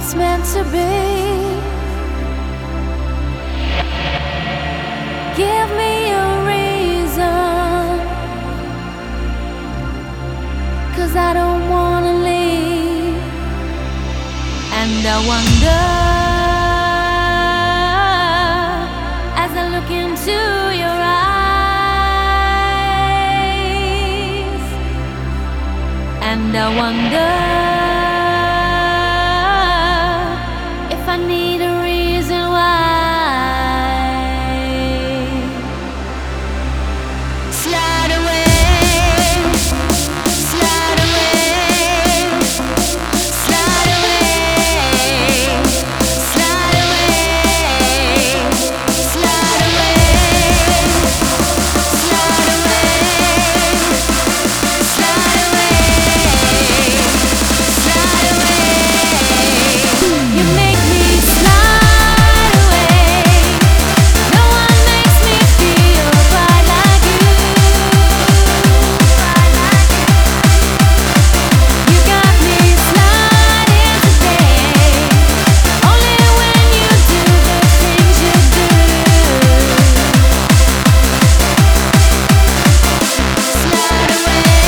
it's meant to be. Give me a reason, 'cause I don't wanna leave. And I wonder, as I look into your eyes, and I wonder if I need a reason why. Slide away, slide away, slide away, slide away, slide away, slide away, slide away, slide away. You make me slide away. No one makes me feel quite like you. You got me sliding today. Only when you do the things you do. Slide away,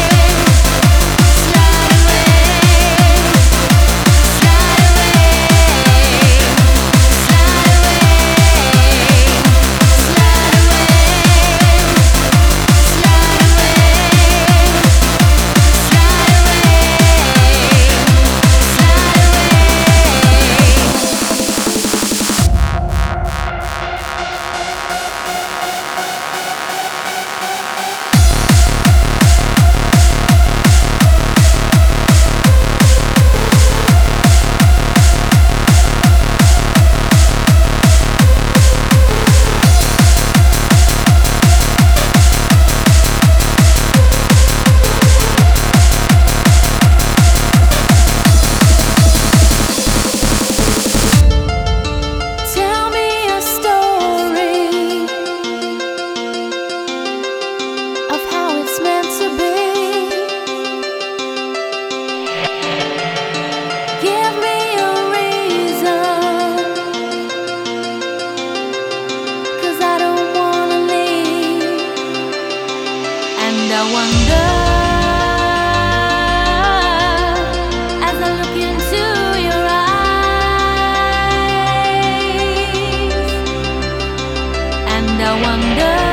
slide away, slide away, slide away, slide Tell me a story of how it's meant to be. Give me a reason, 'cause I don't wanna leave. And I wonder, as I look into your eyes, and I wonder